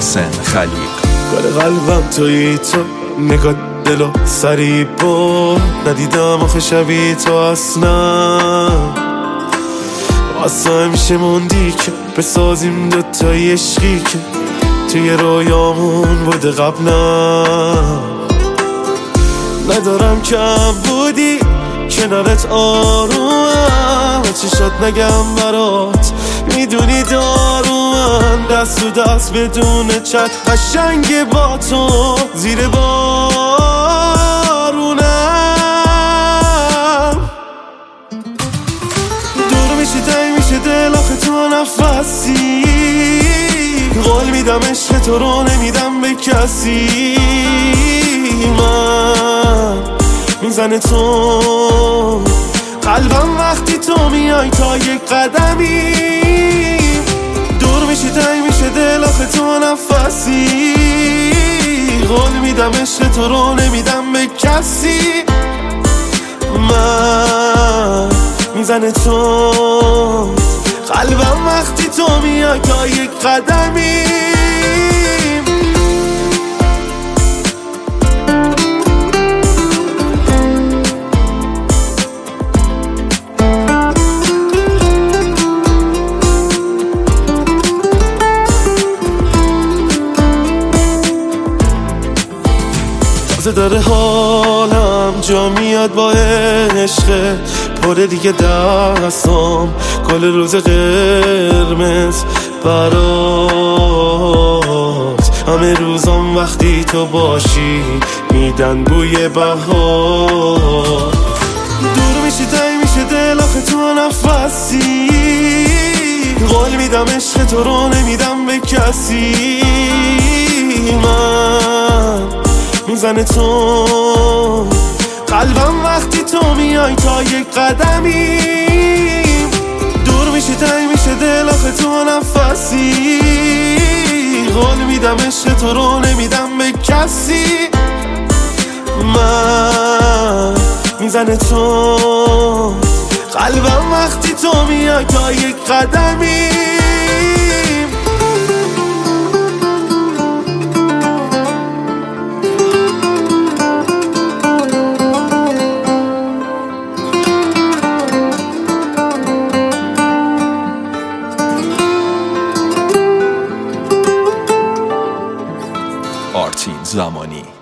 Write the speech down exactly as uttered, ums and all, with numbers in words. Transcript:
محسن خلیق. گل قلبم تویی تو، نگاه دلو سری بود، ندیدم آخه شبیه تو اصلا. واسه همیشه موندی که بسازیم دوتایی عشقی که توی رویامون بوده قبلا. ندارم کم بودی کنارت آرومم، چشات نگم برات میدونی دارومم. دست و دست بدون چت قشنگ با تو زیر بارونم. دور میشه تایی میشه دل آخه تو نفسی، قول میدم عشق تو رو نمیدم به کسی. من میزنه تو قلبم وقتی تو میای تا یک قدمی. دور میشه تایی میشه دل آخه تو نفسی، قول میدم عشق تو رو نمیدم به کسی. من میزنه تو قلبم وقتی تو میای تا یک قدمی. تازه داره حالم جا میاد با عشق، پره دیگه دستم گل روز قرمز برات. همه روزم وقتی تو باشی میدن بوی بهار. دور میشی تایی میشه دل آخه تو نفسی، قول میدم عشق تو رو نمیدم به کسی. من میزنه تو قلبم وقتی تو میای تا یک قدمی. دور میشه تایی میشه دل آخه تو نفسی، قول میدم عشق تو رو نمیدم به کسی. من میزنه تو قلبم وقتی تو میای تا یک قدمی. آرتین زمانی.